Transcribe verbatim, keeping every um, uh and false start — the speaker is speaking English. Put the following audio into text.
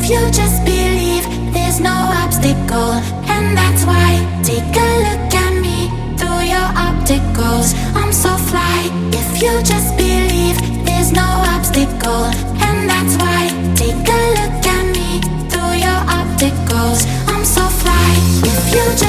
you just believe, there's no obstacle. And that's why, take a look at me through your opticals. I'm so fly. If you just believe, there's no obstacle. And that's why, take a look at me through your opticals. I'm so fly. If you just